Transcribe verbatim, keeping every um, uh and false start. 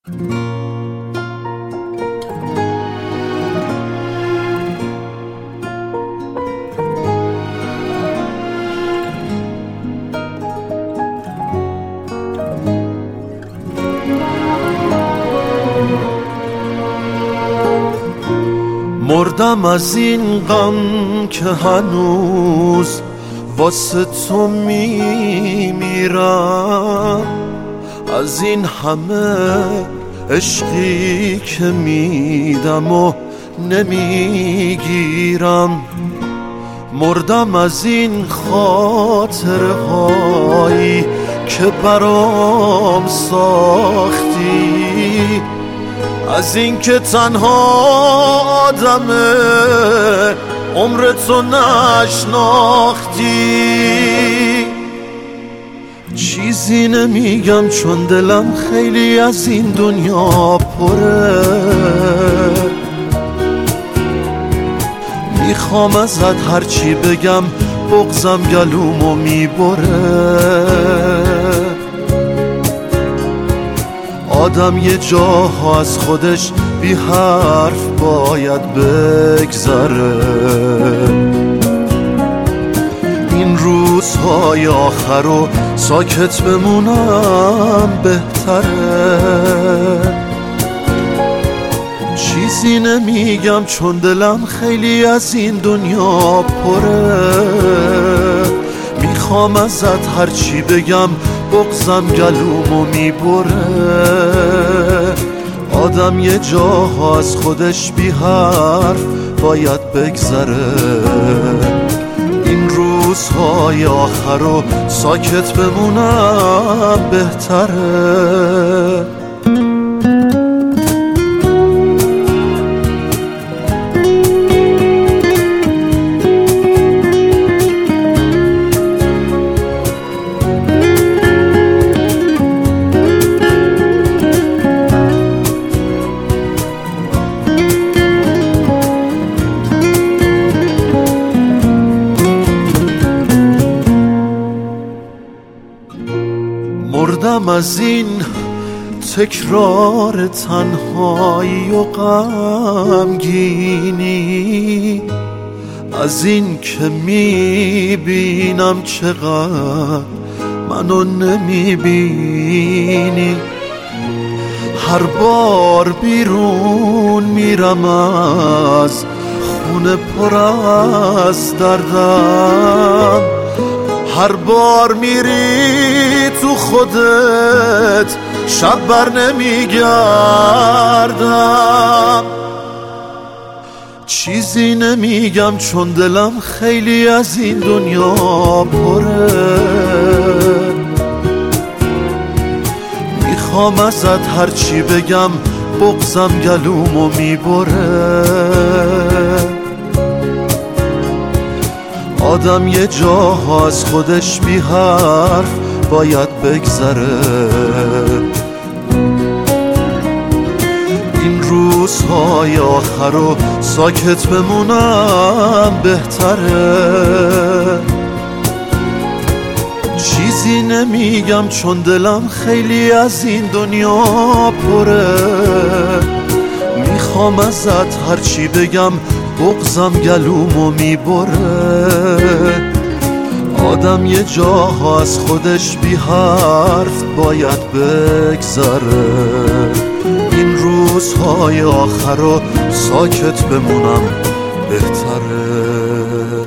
مردم از این غم که هنوز واسه تو میمیرم، از این همه عشقی که میدم و نمیگیرم. مردم از این خاطره هایی که برام ساختی، از این که تنها آدمه عمر تو نشناختی. چیزی نمیگم چون دلم خیلی از این دنیا پره، میخوام ازت هرچی بگم بغضم گلومو میبره. آدم یه جاها از خودش بی حرف باید بگذره، این روزهای آخر رو ساکت بمونم بهتره. چیزی نمیگم چون دلم خیلی از این دنیا پره، میخوام ازت هرچی بگم بغضم گلومو میبره. آدم یه جاها از خودش بی حرف باید بگذره، این روزهای آخر رو ساکت بمونم بهتره. مردم از این تکرار تنهایی و غمگینی، از این که میبینم چقدر منو نمیبینی. هر بار بیرون میرم از خونه پر از دردم، هر بار میری تو خودت شب بر نمیگردم. چیزی نمیگم چون دلم خیلی از این دنیا پره، میخوام ازت هرچی بگم بغضم گلومو میبره. آدم یه جاها از خودش بی حرف باید بگذره، این روزهای آخر رو ساکت بمونم بهتره. چیزی نمیگم چون دلم خیلی از این دنیا پره، میخوام ازت هرچی بگم بغضم گلومو میبره. آدم یه جاها از خودش بی حرف باید بگذره، این روزهای آخر رو ساکت بمونم بهتره.